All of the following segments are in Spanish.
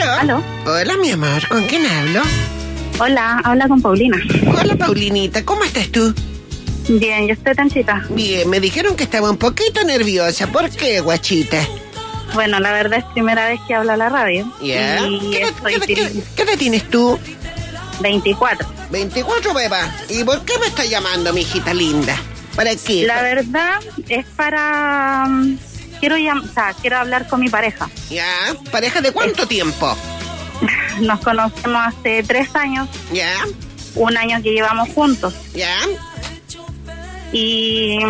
¿Aló? Hola, mi amor, ¿con quién hablo? Hola, habla con Paulina. Hola, Paulinita, ¿cómo estás tú? Bien, yo estoy Tanchita. Bien, me dijeron que estaba un poquito nerviosa. ¿Por qué, guachita? Bueno, la verdad es primera vez que hablo a la radio. ¿Ya? Y ¿Qué estoy edad tienes tú? 24. 24, beba. ¿Y por qué me estás llamando, mi hijita linda? ¿Para qué? La verdad es para... quiero hablar con mi pareja. ¿Ya? ¿Pareja de cuánto tiempo? Nos conocemos hace 3 años. ¿Ya? 1 año que llevamos juntos. ¿Ya? Y...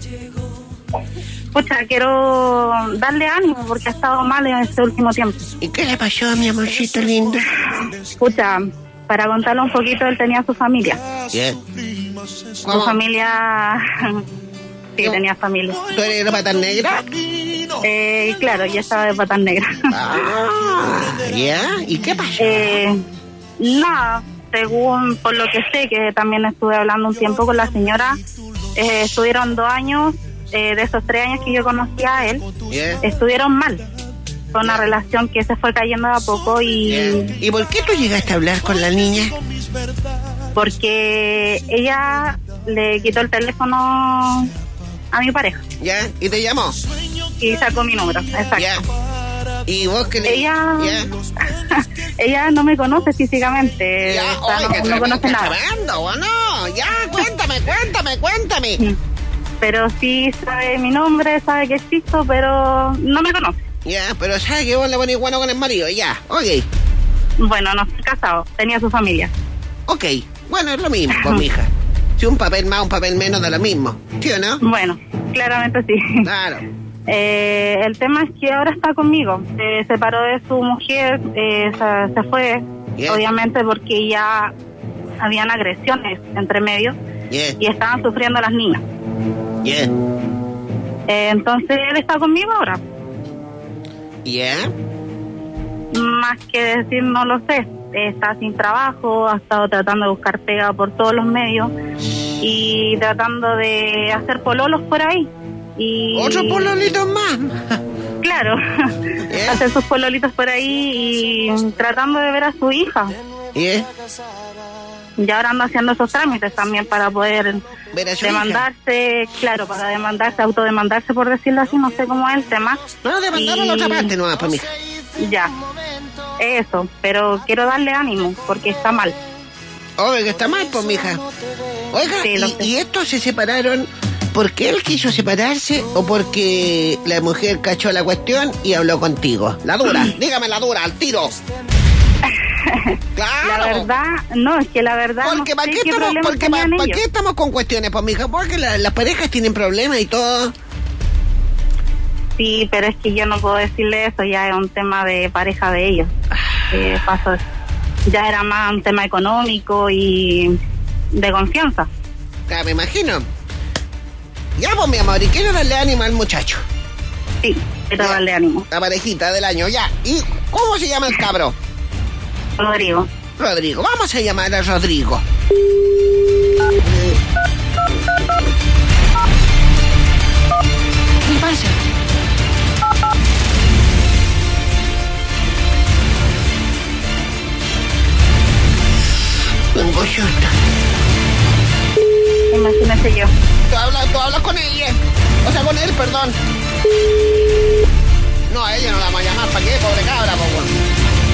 Pucha, quiero darle ánimo porque ha estado mal en este último tiempo. ¿Y qué le pasó, mi amorcito lindo? Pucha, para contarle un poquito, él tenía su familia. ¿Ya? Su familia... Sí, tenía familia. ¿Tú eres de patas negras? Claro, ya estaba de patas negras. ¿Ya? ¿Y qué pasó? Nada, según por lo que sé, que también estuve hablando un tiempo con la señora, estuvieron 2 años, de esos 3 años que yo conocí a él, estuvieron mal. Fue una relación que se fue cayendo de a poco y... ¿Y por qué tú llegaste a hablar con la niña? Porque ella le quitó el teléfono a mi pareja. ¿Ya? ¿Y te llamó? Y sacó mi número, exacto. ¿Ya? ¿Y vos qué le...? Ella... ¿Ya? Ella no me conoce físicamente. Ya, o sea, no conoce nada. Tremendo, ¿o no? Ya, cuéntame. Pero sí sabe mi nombre, sabe que existo, pero no me conoce. Ya, pero sabe que vos le ponés guano con el marido, ya, ok. Bueno, no estoy casado, tenía su familia. Ok, bueno, es lo mismo, pues, mija. Si un papel más, un papel menos, da lo mismo, ¿sí o no? Bueno, claramente sí. Claro. El tema es que ahora está conmigo. Se separó de su mujer, se fue, obviamente porque ya habían agresiones entre medio y estaban sufriendo las niñas. Entonces él está conmigo ahora. Más que decir, no lo sé. Está sin trabajo, ha estado tratando de buscar pega por todos los medios y tratando de hacer pololos por ahí. Y ¿otro pololito más? Claro, hacer sus pololitos por ahí y tratando de ver a su hija. Y ahora ando haciendo esos trámites también para poder demandarse, hija. Claro, para demandarse, autodemandarse, por decirlo así, no sé cómo es el tema. No, demandar a la otra parte, no, pues, mija. Ya, eso, pero quiero darle ánimo, porque está mal. Oye, que está mal, pues, mija. Oiga, sí, ¿y estos se separaron porque él quiso separarse o porque la mujer cachó la cuestión y habló contigo? La dura, dígame la dura, al tiro. Claro. La verdad, no, es que la verdad porque no sé qué ¿para qué estamos con cuestiones, pues, mija? Porque las parejas tienen problemas y todo. Sí, pero es que yo no puedo decirle eso, ya es un tema de pareja de ellos. Ya era más un tema económico y de confianza. Claro, me imagino. Ya, pues, mi amor, y quiero darle ánimo al muchacho. Sí, quiero darle ánimo. La parejita del año, ya. ¿Y cómo se llama el cabro? Rodrigo. Vamos a llamar a Rodrigo. ¿Qué pasa? Tengo susto. Imagínate yo. Tú hablas con ella. O sea, con él, perdón. No, a ella no la vamos a llamar. ¿Para qué? Pobre cabra, po, bueno.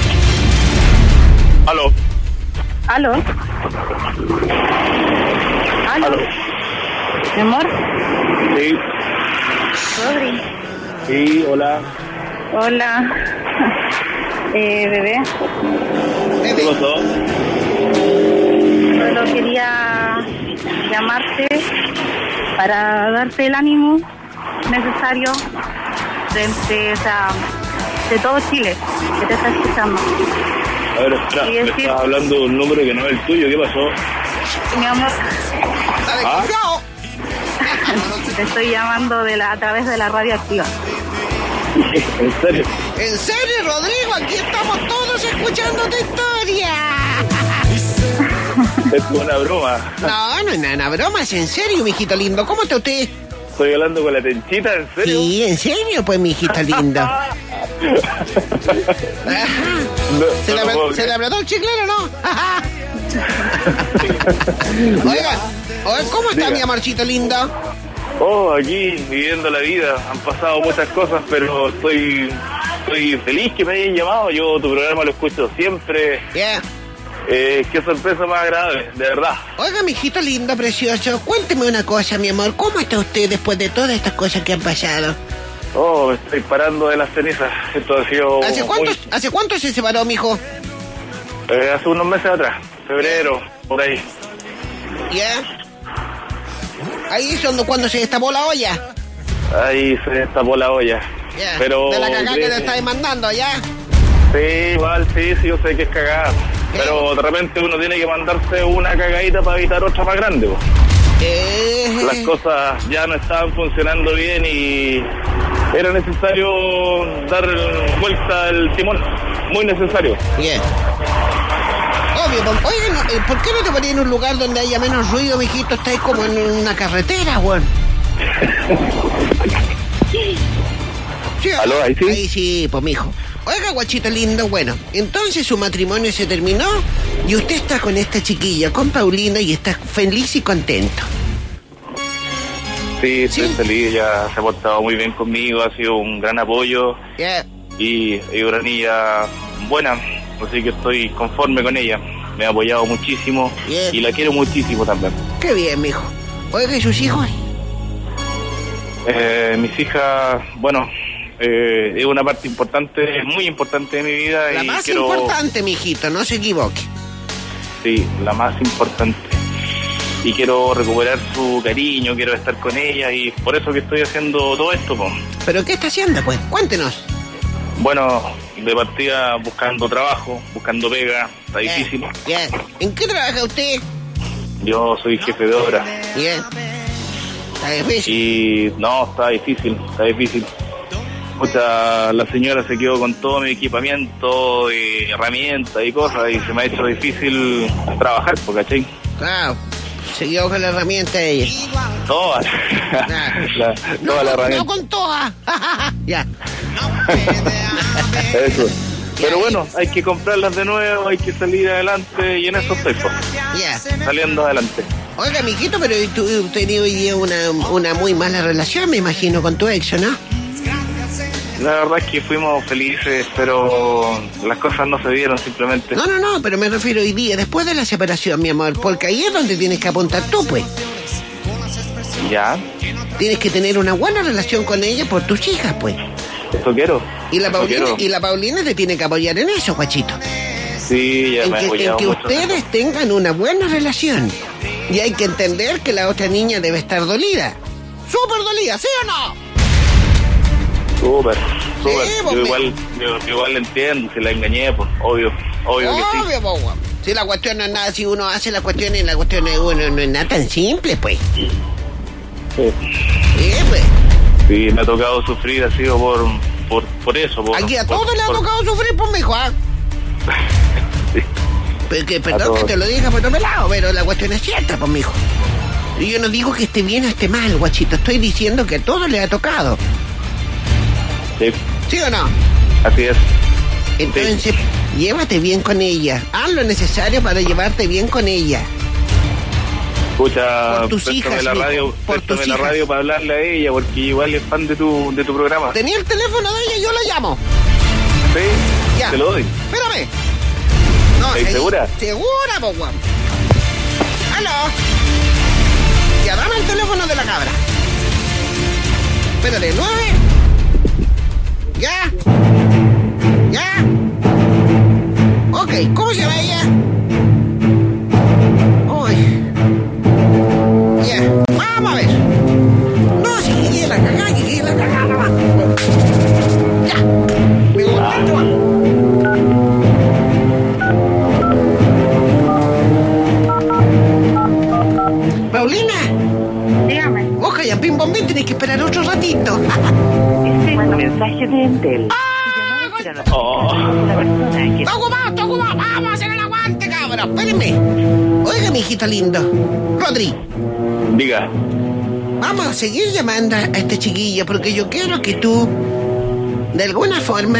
¿Aló? ¿Aló? ¿Mi amor? Sí. Rodri. Sí, hola. Hola. Bebé. ¿Qué pasó? Solo quería llamarte para darte el ánimo necesario de todo Chile que te está escuchando. A ver, espera, me estás hablando de un número que no es el tuyo, ¿qué pasó? Mi amor. ¿Ah? Te estoy llamando a través de la radio activa. ¿En serio? ¿En serio, Rodrigo? Aquí estamos todos escuchando tu historia. Es una broma. No es una broma, es en serio, mijito lindo. ¿Cómo está usted? Estoy hablando con la Tenchita, ¿en serio? Sí, en serio, pues, mijito lindo. ¿Se le apretó el chiclero, no? Oiga, ¿cómo está mi amorcito lindo? Aquí viviendo la vida. Han pasado muchas cosas, pero estoy feliz que me hayan llamado. Yo tu programa lo escucho siempre. Yeah. Qué sorpresa más agradable, de verdad. Oiga, mijito lindo, precioso, cuénteme una cosa, mi amor. ¿Cómo está usted después de todas estas cosas que han pasado? Me estoy parando de las cenizas. Esto ha sido... ¿Hace cuánto se separó, mijo? Hace unos meses atrás. Febrero, por ahí. ¿Ya? Ahí es cuando se destapó la olla. Ahí se destapó la olla. Yeah. Pero... de la cagada que te está demandando, ¿ya? Sí, igual, sí, yo sé que es cagada. Pero de repente uno tiene que mandarse una cagadita para evitar otra más grande. Las cosas ya no estaban funcionando bien y era necesario dar vuelta al timón. Muy necesario. Bien. Obvio, oigan, ¿por qué no te ponías en un lugar donde haya menos ruido, mijito? Estáis como en una carretera, weón. ¿Sí? ¿Aló? ¿Ahí sí? Ahí sí, pues, mijo. Oiga, guachito lindo, bueno, entonces su matrimonio se terminó y usted está con esta chiquilla, con Paulina, y está feliz y contento. Sí, estoy feliz, ella se ha portado muy bien conmigo, ha sido un gran apoyo. Yeah. Y una niña buena, así que estoy conforme con ella. Me ha apoyado muchísimo. Yeah. Y la quiero muchísimo también. Qué bien, mijo. Oiga, ¿y sus hijos? Mis hijas, bueno... es una parte importante, muy importante de mi vida. La más importante, mijito, no se equivoque. Sí, la más importante. Y quiero recuperar su cariño, quiero estar con ella y por eso que estoy haciendo todo esto, po. ¿Pero qué está haciendo, pues? Cuéntenos. Bueno, de partida buscando trabajo, buscando pega, está difícil. Yeah. ¿En qué trabaja usted? Yo soy jefe de obra. Bien. Está difícil. Y no, está difícil. La señora se quedó con todo mi equipamiento y herramientas y cosas y se me ha hecho difícil trabajar, ¿cachai? Claro, se quedó con la herramienta de ella. Todas. Toda la herramienta. No con todas. Ya. Eso. Pero bueno, hay que comprarlas de nuevo, hay que salir adelante y en eso estoy, pues. Yeah. Saliendo adelante. Oiga, mijito, pero tú tenías hoy día una muy mala relación, me imagino, con tu ex, ¿no? La verdad es que fuimos felices, pero las cosas no se dieron simplemente. No, pero me refiero hoy día, después de la separación, mi amor, porque ahí es donde tienes que apuntar tú, pues. Ya. Tienes que tener una buena relación con ella por tus hijas, pues. Eso quiero. Y la Paulina te tiene que apoyar en eso, guachito. Sí, ya me ha apoyado en que mucho. ustedes tengan una buena relación. Y hay que entender que la otra niña debe estar dolida. ¡Súper dolida, ¿sí o no? Súper. Sí, Yo igual le entiendo, si la engañé, pues, obvio que sí. Obvio, pues, guapo. Si la cuestión no es nada, si uno hace la cuestión y la cuestión es uno, no es nada tan simple, pues. Sí. Sí, pues. Sí, me ha tocado sufrir, ha sido por eso. Aquí a todos le ha tocado sufrir, pues, mijo, ¿ah? Sí. Perdón que te lo diga por otro lado, pero la cuestión es cierta, pues, mijo. Y yo no digo que esté bien o esté mal, guachito. Estoy diciendo que a todos le ha tocado. Sí. ¿Sí o no? Así es. Entonces, llévate bien con ella. Haz lo necesario para llevarte bien con ella. Escucha, por tus hijas, la radio, préstame la radio para hablarle a ella, porque igual es fan de tu programa. ¿Tenía el teléfono de ella? Yo la llamo. Sí, ya. Te lo doy. Espérame. No, ¿Estás segura? Segura, po, guapo. ¡Aló! Ya, dame el teléfono de la cabra. Espérate, 9. ¿Ya? ¿Ya? Ok, ¿cómo se llama ella? Uy. Ya, vamos a ver. No, si quiere la cagada, Ya, me gusta el trabajo. Paulina. Dígame. Oja, ya pim pom pim, tenés que esperar otro ratito. Mensaje de Entel. Está ocupado, vamos a hacer el aguante, cabrón. Espérenme. Oiga, mi hijito lindo. Rodri. Diga. Vamos a seguir llamando a este chiquillo porque yo quiero que tú de alguna forma,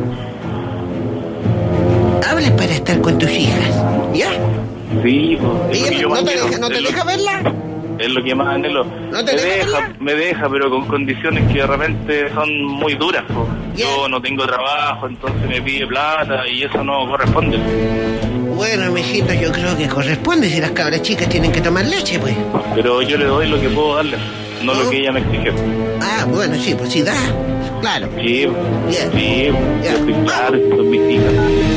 hables para estar con tus hijas, ¿ya? Sí, ¿No te deja verla? Es lo que más anhelo. ¿No te me deja, pero con condiciones que de repente son muy duras, po. Yo no tengo trabajo, entonces me pide plata y eso no corresponde. Bueno, mijito, yo creo que corresponde si las cabras chicas tienen que tomar leche, pues. Pero yo le doy lo que puedo darle, no lo que ella me exige. Ah, bueno, sí, pues sí da, claro. Sí, Bien. Sí, yo estoy claro, son mis hijas.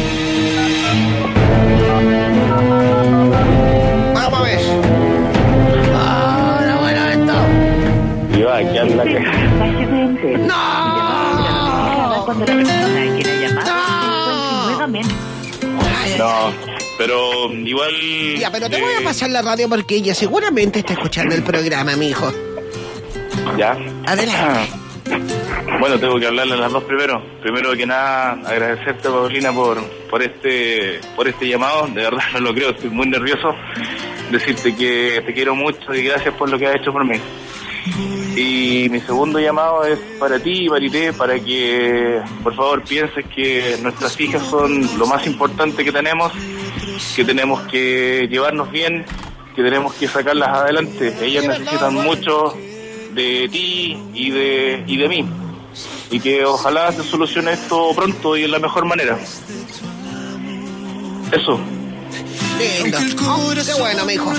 Vamos a ver. Ahora, bueno, esto. Yo aquí ando la Mensaje de Entel. ¡No! Cuando la persona a quien ha llamado se encuentre nuevamente. No, pero igual... Ya, pero te voy a pasar la radio porque ella seguramente está escuchando el programa, mi hijo. ¿Ya? Adelante. Bueno, tengo que hablarle a las dos primero. Primero que nada, agradecerte, Paulina, por este llamado. De verdad no lo creo, estoy muy nervioso. Decirte que te quiero mucho y gracias por lo que has hecho por mí. Y mi segundo llamado es para ti, Marité, para que por favor pienses que nuestras hijas son lo más importante que tenemos que llevarnos bien, que tenemos que sacarlas adelante. Ellas necesitan mucho de ti y de mí, y que ojalá se solucione esto pronto y de la mejor manera. Eso. Lindo. Oh, qué bueno, mijo.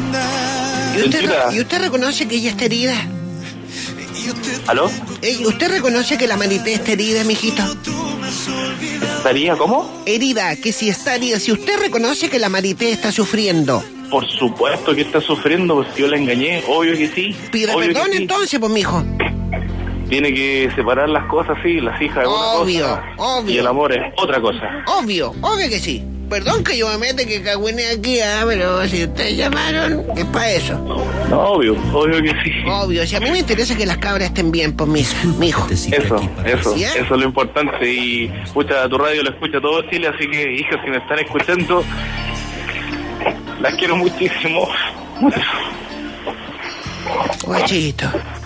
¿Y usted reconoce que ella está herida? ¿Aló? ¿Usted reconoce que la Marité está herida, mijito? ¿Estaría cómo? Herida, que si está herida, si usted reconoce que la Marité está sufriendo. Por supuesto que está sufriendo, pues yo la engañé, obvio que sí. Pida perdón entonces, pues, mijo. Tiene que separar las cosas, sí, las hijas es una cosa. Obvio. Y el amor es otra cosa. Obvio que sí. Perdón que yo me mete que cagüene aquí, pero si ustedes llamaron, es para eso. No, obvio que sí. Obvio, si a mí me interesa que las cabras estén bien, pues, mijo. Eso ¿Sí? es lo importante. Y escucha, tu radio lo escucha todo Chile, así que, hijas, si me están escuchando, las quiero muchísimo. Guachito.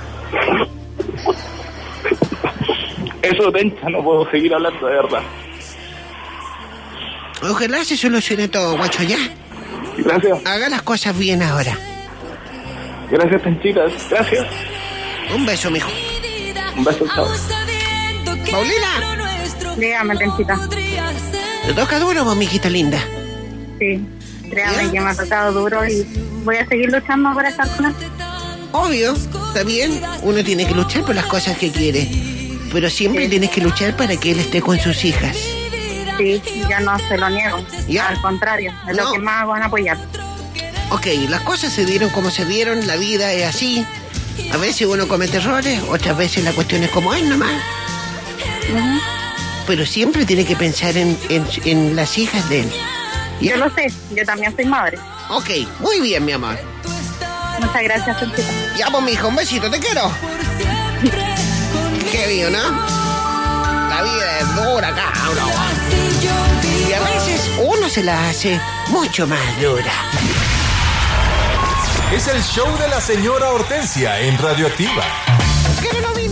Eso, Tencha, no puedo seguir hablando, de verdad. Ojalá se solucione todo, guacho, ¿ya? Gracias. Haga las cosas bien ahora. Gracias, Tenchitas. Gracias. Un beso, mijo. Un beso, chao. Paulina. Dígame, Tenchita. ¿Te toca duro, vos, mijita linda? Sí, créame que me ha tocado duro y voy a seguir luchando para estar con él. Obvio, está bien. Uno tiene que luchar por las cosas que quiere. Pero siempre tienes que luchar para que él esté con sus hijas. Sí, ya no se lo niego. ¿Ya? Al contrario, es lo que más van a apoyar. Ok, las cosas se dieron como se dieron, la vida es así. A veces uno comete errores, otras veces la cuestión es como es nomás. Uh-huh. Pero siempre tiene que pensar en las hijas de él. ¿Ya? Yo lo sé, yo también soy madre. Ok, muy bien, mi amor. Muchas gracias, Tenchita. Ya, pues, mijo, un besito, te quiero. Qué bien, ¿no? La vida es dura, cabrón. Y a veces uno se la hace mucho más dura. Es el show de la señora Hortensia en Radioactiva. ¿Qué no lo vi?